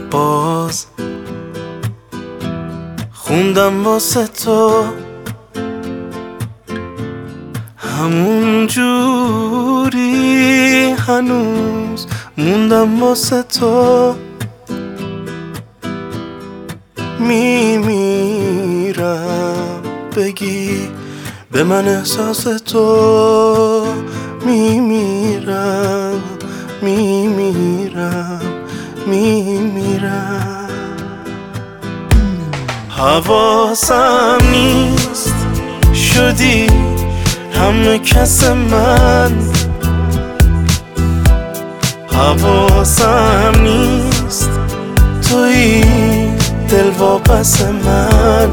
باز خوندم واسه تو همون جوری هنوز موندم واسه تو میمیرم بگی به من احساس تو میمیرم حواسم نیست شدی همه کس من حواسم نیست توی دل واپس من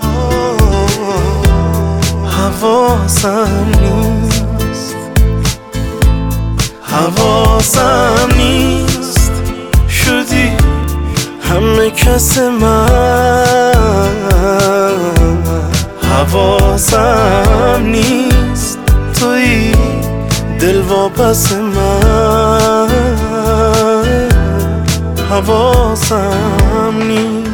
حواسم نیست شدی همه کس من حواسم نیست توی دل واپس من حواسم نیست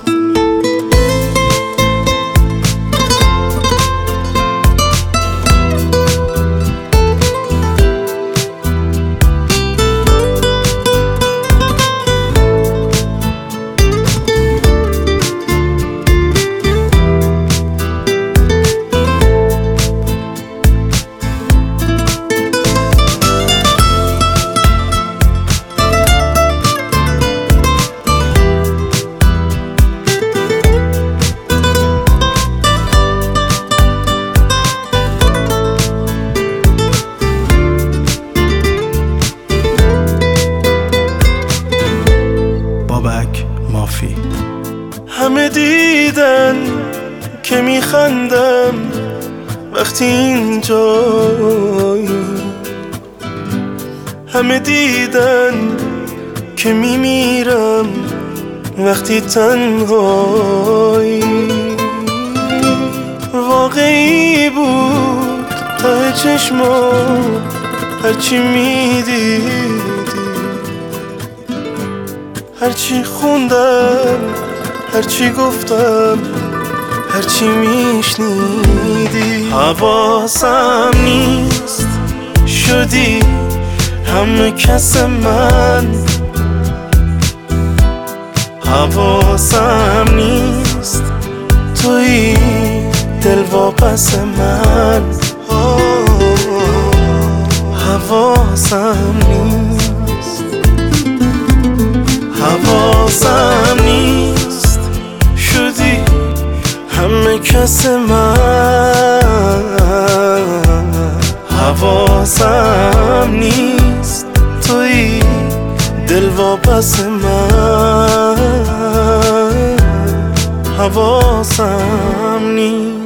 مافی همه دیدن که میخندم وقتی اینجایی همه دیدن که میمیرم وقتی تنهایی واقعی بود ته چشمام هرچی میدیدی هرچی خوندم هرچی گفتم هرچی میشنیدی حواسم نیست شدی همه کس من حواسم نیست توی دل واپس من حواسم نیست شدی همه کس من حواسم نیست توی دل واپس من حواسم نیست